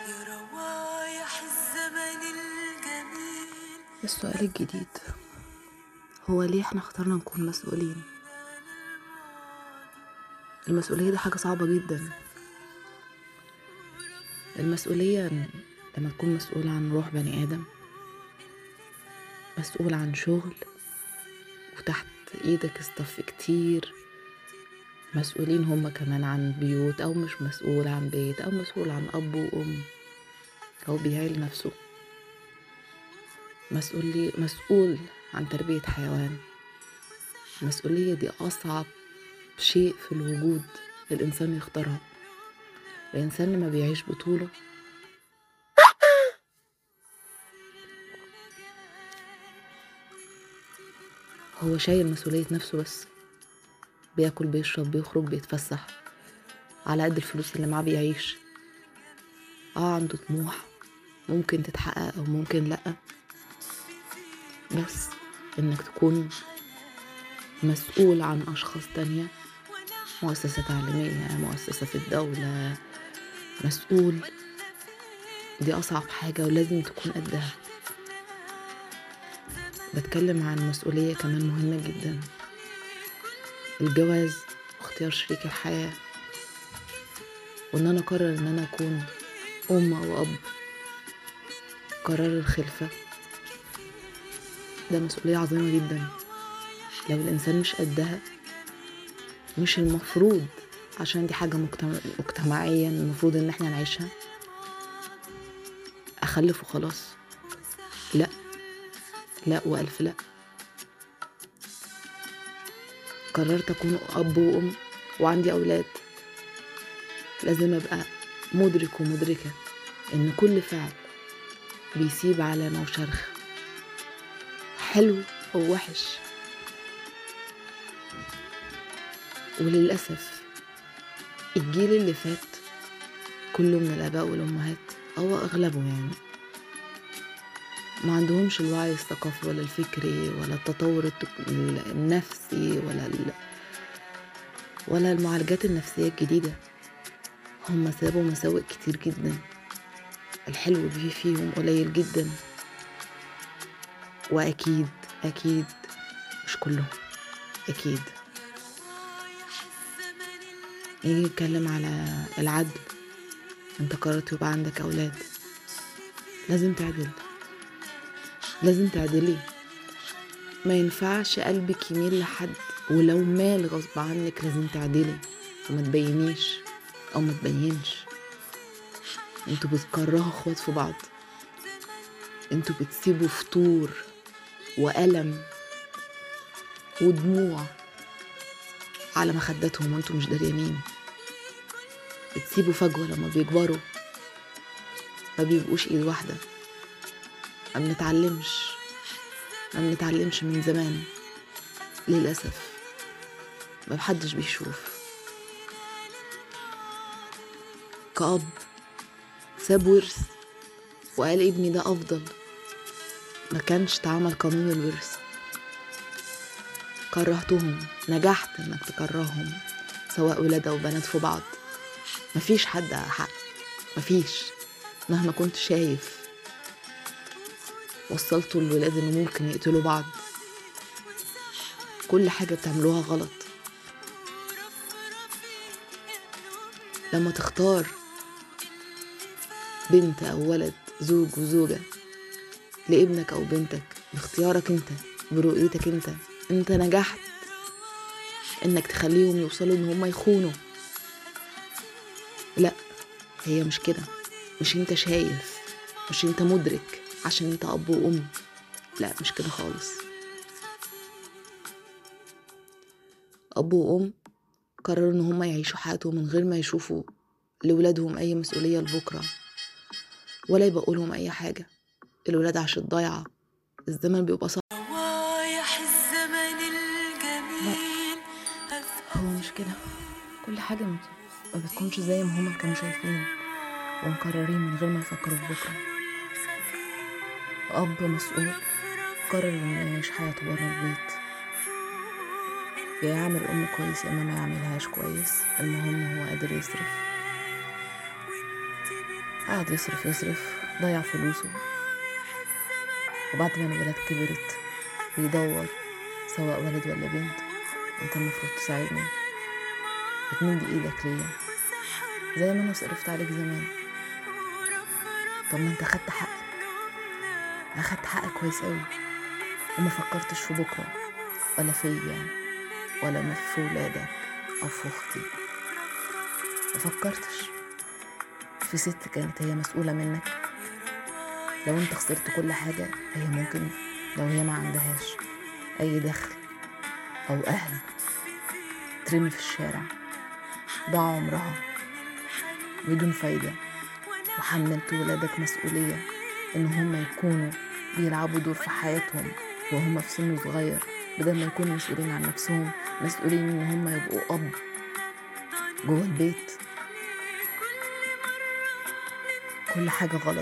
يا روايح الزمن الجميل. السؤال الجديد هو ليه احنا اخترنا نكون مسؤولين؟ المسؤولية دي حاجة صعبة جدا. المسؤولية لما تكون مسؤول عن روح بني آدم، مسؤول عن شغل وتحت ايدك استف كتير مسؤولين هما كمان عن بيوت، او مش مسؤول عن بيت، او مسؤول عن اب وام، او بيعيل نفسه، مسؤول عن تربية حيوان. المسؤولية دي اصعب شيء في الوجود الانسان يختارها. الانسان لما بيعيش بطولة هو شايل مسؤولية نفسه بس، بياكل بيشرب بيخرج بيتفسح على قد الفلوس اللي معاه بيعيش. عنده طموح ممكن تتحقق او ممكن لأ، بس انك تكون مسؤول عن اشخاص تانية، مؤسسة تعليمية، مؤسسة في الدولة، مسؤول، دي اصعب حاجة ولازم تكون قدها. بتكلم عن مسؤولية كمان مهمة جدا، الجواز واختيار شريك الحياة، وان انا اقرر ان انا اكون ام او اب. قرار الخلفة ده مسؤولية عظيمة جدا. لو الانسان مش قدها، مش المفروض، عشان دي حاجة مجتمعيا المفروض ان احنا نعيشها، اخلف وخلاص. لا لا والف لا. قررت اكون اب وام وعندي اولاد، لازم ابقى مدرك ومدركة ان كل فعل بيسيب علامة وشرخ، حلو او وحش. وللأسف الجيل اللي فات كله من الآباء والأمهات أو أغلبه يعني ما عندهمش الوعي الثقافي ولا الفكري ولا التطور النفسي ولا المعالجات النفسية الجديدة. هم سابوا مساوئ كتير جدا، الحلو بيه فيهم قليل جدا. وأكيد أكيد مش كلهم، أكيد. نيجي نتكلم على العدل. انت قررت يبقى عندك أولاد، لازم تعدل، لازم تعدلي. ما ينفعش قلبك يميل لحد، ولو مال غصب عنك لازم تعدلي وما تبينيش او ما تبينش. انتوا بتكرهوا اخوات في بعض، انتوا بتسيبوا فتور وألم ودموع على مخداتهم وانتوا مش دريانين. بتسيبوا فجوة لما بيكبروا ما بيبقوش ايد واحدة. ما بنتعلمش من زمان للأسف. ما بحدش بيشوف. كأب ساب ورث وقال ابني ده أفضل، ما كانش تعمل قانون الورث. كرهتهم، نجحت انك تكرههم، سواء ولاد او بنات في بعض. مفيش حد حق، مفيش. مهما كنت شايف وصلتوا الولاد انه ممكن يقتلوا بعض، كل حاجة بتعملوها غلط. لما تختار بنت او ولد، زوج وزوجة، لابنك او بنتك باختيارك انت، برؤيتك انت نجحت انك تخليهم يوصلوا ان هم يخونوا. لا، هي مش كده. مش انت شايف، مش انت مدرك عشان انت اب وام. لا، مش كده خالص. اب وام قرروا ان هم يعيشوا حياتهم من غير ما يشوفوا لولادهم اي مسؤولية لبكرة، ولا يبقوا لهم اي حاجة. الولاد عاشت ضايعة، الزمن بيبقى صعب. روايح الزمن لا، الجميل. هو مش كده. كل حاجة ما بتكونش زي ما هما كانوا شايفين ومقررين من غير ما يفكروا في بكرة. أب مسؤول قرر إنه يعيش حياته برا البيت، يا يعمل أم كويس يا إما ما يعملهاش كويس، المهم هو قادر يصرف. قعد يصرف يصرف، ضيع فلوسه. وبعد ما الولاد كبرت بيدور، سواء ولد ولا بنت، انت المفروض تساعدني وتمد ايدك ليا زي ما انا صرفت عليك زمان. طب ما انت خدت حقك، اخدت حقك كويس قوي، وما فكرتش في بكره ولا فيا ولا في ولادك او في اختي. ما فكرتش في ست كانت هي مسؤولة منك. لو انت خسرت كل حاجة، هي ممكن لو هي ما عندهاش اي دخل او اهل ترمي في الشارع، ضاع عمرها بدون فايدة، وحملت ولادك مسؤولية ان هم يكونوا بيلعبوا دور في حياتهم وهم في سن صغير، بدل ما يكونوا مسؤولين عن نفسهم، مسؤولين ان هم يبقوا اب جوه البيت. كل حاجة غلط.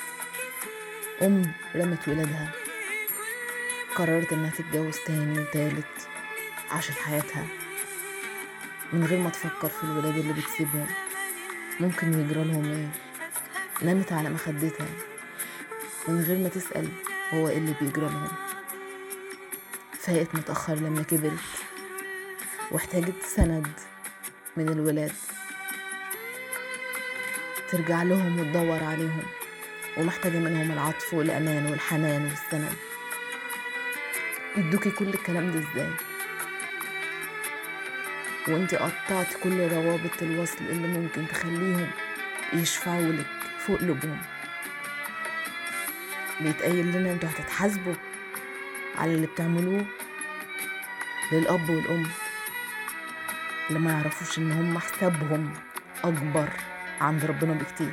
رمت ولادها، قررت انها تتجوز تاني وتالت، عاشت حياتها من غير ما تفكر في الولاد اللي بتسيبهم ممكن يجرى لهم ايه. نامت على مخدتها من غير ما تسأل هو ايه اللي بيجرى لهم. فاقت متأخر لما كبرت واحتاجت سند من الولاد ترجع لهم وتدور عليهم، ومحتاجة منهم العطف والأمان والحنان والسند. يدوكي كل الكلام ده ازاي وانت قطعت كل روابط الوصل اللي ممكن تخليهم يشفعوا لك فوق قلوبهم؟ بيتقايل لنا انتوا هتتحاسبوا على اللي بتعملوه للأب والأم اللي ما يعرفوش ان هم حسابهم أكبر عند ربنا بكتير.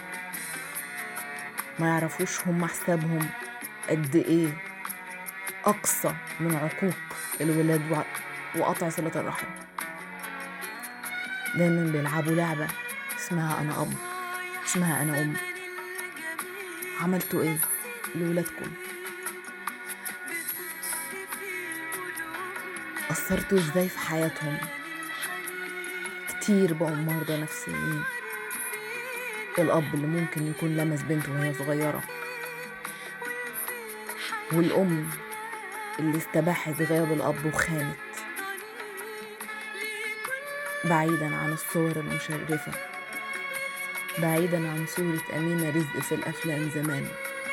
ما يعرفوش هم حسابهم قد ايه أقصى من عقوق الولاد وقطع صلة الرحم. دايما بيلعبوا لعبة اسمها أنا أب، اسمها أنا أم. عملتوا ايه لولادكم؟ أثرتوا ازاي في حياتهم؟ كتير بقوا مرضى نفسيين. الأب اللي ممكن يكون لمس بنته وهي صغيرة، والأم اللي استباحت غياب الأب وخانت. بعيدا عن الصور المشرفة، بعيدا عن صورة أمينة رزق في الأفلام زمان،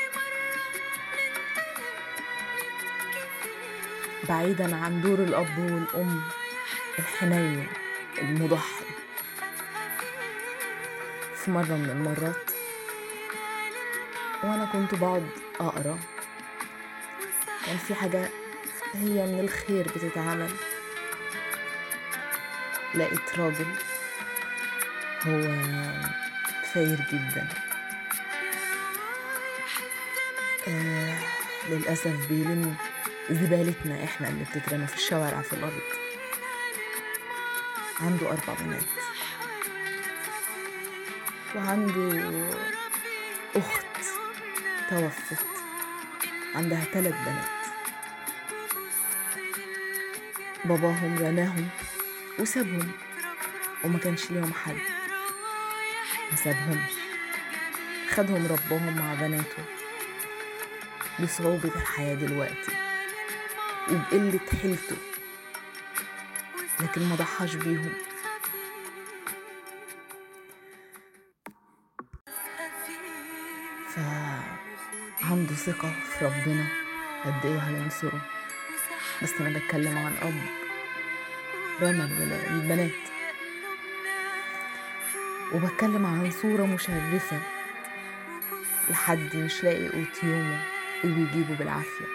بعيدا عن دور الأب والأم الحنين المضحي. في مرة من المرات وأنا كنت بقعد أقرأ، كان في حاجة هي من الخير بتتعمل. لقيت راجل هو فقير جدا، للأسف بيلم زبالتنا احنا اللي بتترمى في الشوارع في الأرض. عنده 4 بنات وعنده أخت توفت عندها 3 بنات. باباهم رماهم وسابهم وما كانش ليهم حد، ما سابهمش، خدهم رباهم مع بناته بصعوبة الحياة دلوقتي وبقلة حيلته، لكن ما ضحاش بيهم. فعنده ثقة في ربنا قد ايه هينصره. بس انا بتكلم عن اب رمى البنات، وبتكلم عن صورة مشرفة لحد مش لاقي قوت يومه وبيجيبه بالعافية.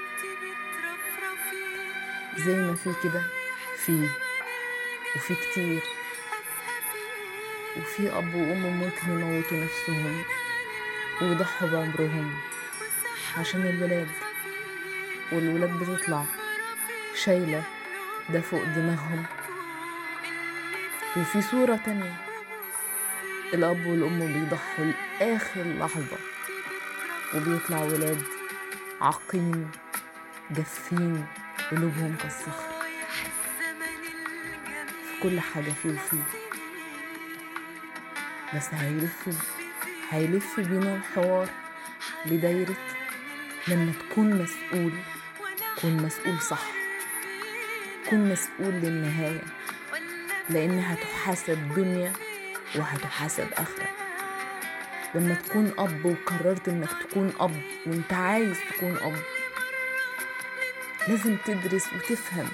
زي ما في كده وفي كتير، وفي أب وأم ممكن يموتوا نفسهم ويضحوا بعمرهم عشان الولاد، والولاد بتطلع شايلة ده فوق دماغهم. وفي صورة تانية الأب والأم بيضحوا لآخر لحظة وبيطلع ولاد عاقين جافين قلوبهم كالصخر. في كل حاجة فيه وفيه، بس هيلف بينا الحوار لدايرة لما تكون مسؤول، كون مسؤول صح، كون مسؤول للنهاية، لأن هتحاسب دنيا وهتحاسب آخرة. لما تكون أب وقررت إنك تكون أب وإنت عايز تكون أب، لازم تدرس وتفهم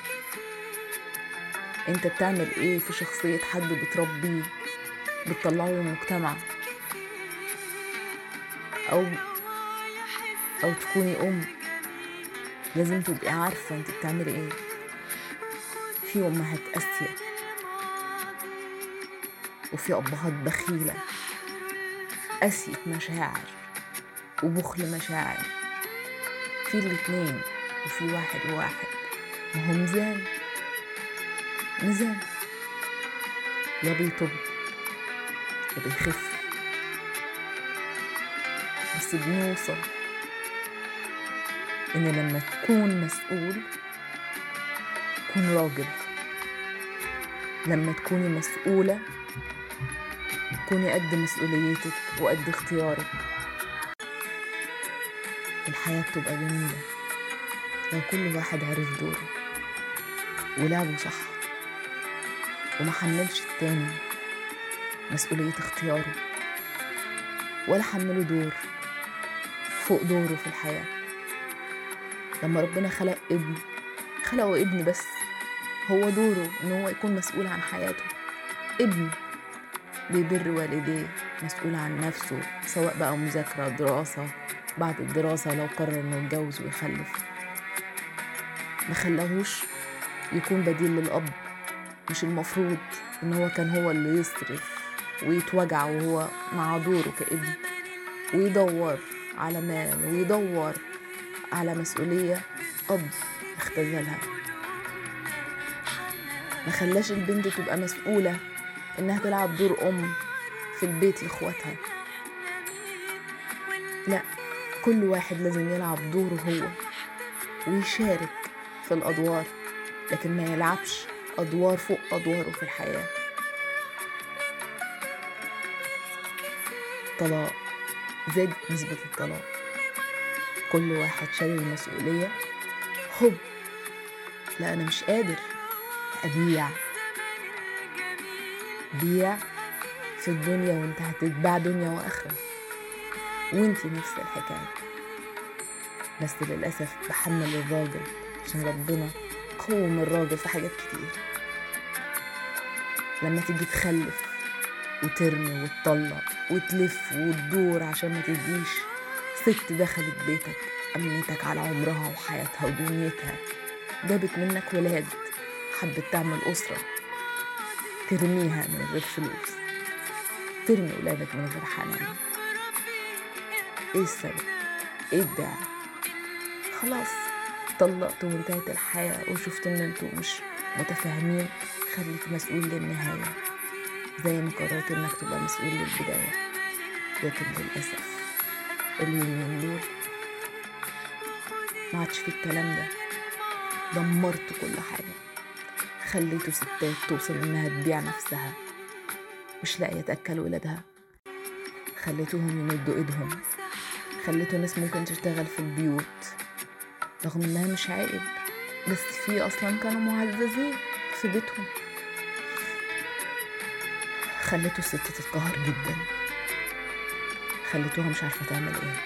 إنت بتعمل إيه في شخصية حد بتربيه بتطلعه للمجتمع، أو تكوني أم. لازم تبقي عارفة إنت بتعمل إيه. في أمهات قاسية وفي أبهات بخيلة، قاسية مشاعر وبخل مشاعر، في الاتنين وفي واحد وواحد. ما هو ميزان يا بيطب يا بيخف. بس بنوصل إن لما تكون مسؤول كون راجل، لما تكوني مسؤولة كوني قد مسؤوليتك وقد اختيارك. الحياة بتبقى جميلة لو كل واحد عرف دوره ولعبه صح وما حملش التاني مسؤولية اختياره، ولا حمله دور فوق دوره في الحياة. لما ربنا خلقه ابن بس، هو دوره ان هو يكون مسؤول عن حياته. ابن بيبر والديه، مسؤول عن نفسه، سواء بقى مذاكرة، دراسة، بعد الدراسة لو قرر انه يتجوز ويخلف. ما خلاهوش يكون بديل للأب. مش المفروض ان هو كان هو اللي يصرف ويتوجع وهو مع دوره كابن، ويدور على مال ويدور على مسؤولية أب اختزلها. ما خلاش البنت تبقى مسؤولة إنها تلعب دور أم في البيت لإخواتها. لا، كل واحد لازم يلعب دوره هو ويشارك في الأدوار، لكن ما يلعبش أدوار فوق أدواره في الحياة. طلاق، زادت نسبة الطلاق. كل واحد شايل المسؤولية. لا أنا مش قادر بيع في الدنيا، وانت هتتباع دنيا وآخرة، وانت نفس الحكاية. بس للأسف بحمل الراجل عشان ربنا قوم الراجل في حاجات كتير. لما تيجي تخلف وترمي وتطلق وتلف وتدور عشان ما تجيش ست دخلت بيتك أمنتك على عمرها وحياتها ودنيتها، جابت منك ولاد، حبت تعمل أسرة، ترميها من غير فلوس، ترمي ولادك من غير حنان. ايه السبب؟ ايه الداعي؟ خلاص طلقت وانتهت الحياة وشفت ان انتوا مش متفاهمين، خليك مسؤول للنهاية زي ما قررت انك تبقى مسؤول للبداية. لكن للأسف اليومين دول ما عادش في الكلام ده. دمرت كل حاجة، خليتوا ستات توصل انها تبيع نفسها مش لاقية تأكل ولادها، خليتوهم يمدوا ايدهم، خليتوا ناس ممكن تشتغل في البيوت رغم انها مش عائب، بس في اصلا كانوا معززين في بيتهم. خليتوا الست تتقهر جدا، خليتوها مش عارفة تعمل ايه،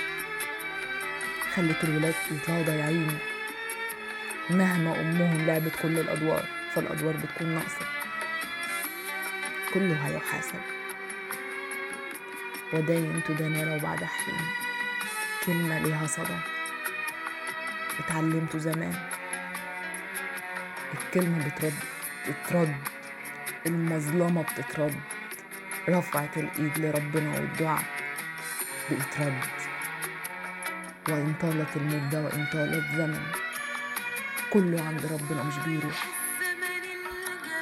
خليتوا الولاد يطلعوا ضايعين. مهما امهم لعبت كل الادوار فالادوار بتكون ناقصة. كله هيحاسب. وداين تدان ولو بعد حين، كلمة ليها صدى. اتعلمته زمان، الكلمة بتترد، المظلمة بتترد، رفعت الإيد لربنا والدعاء بيترد. وإن طالت المدة وإن طال الزمن، كله عند ربنا مش بيروح.